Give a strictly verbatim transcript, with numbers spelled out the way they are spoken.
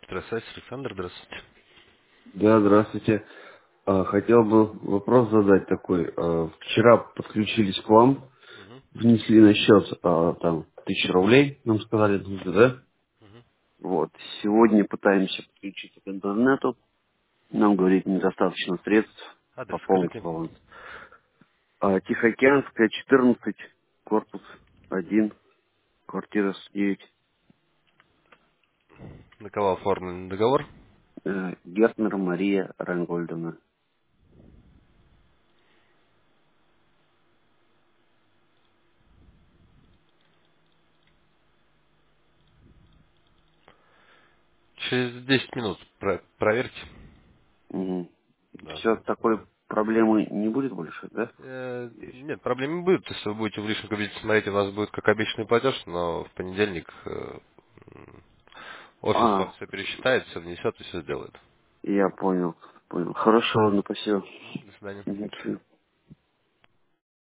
Электросвязь, Александр, здравствуйте. Да, здравствуйте. А, Хотел бы вопрос задать такой. А, Вчера подключились к вам, Мгм, внесли на счет а, там тысячу рублей, нам сказали, нужно, да? мгм. Вот. Сегодня пытаемся подключиться к интернету. Нам говорит, недостаточно средств Адрес пополнить скажите. баланс. А, Тихоокеанская, четырнадцать, корпус один, квартира девять. На кого оформлен договор? Э, Гертнер Мария Рангольдовна. Через десять минут про- проверьте. Да, Все, да. такой проблемы не будет больше, да? Э, Здесь. нет, проблем не будет. Если вы будете в личном кабинете смотреть, у вас будет как обычный платеж, но в понедельник э, м, офис вам А, все пересчитает, все внесет и все сделает. я понял, понял. Хорошо, ладно, спасибо. До свидания. Мгм, всё.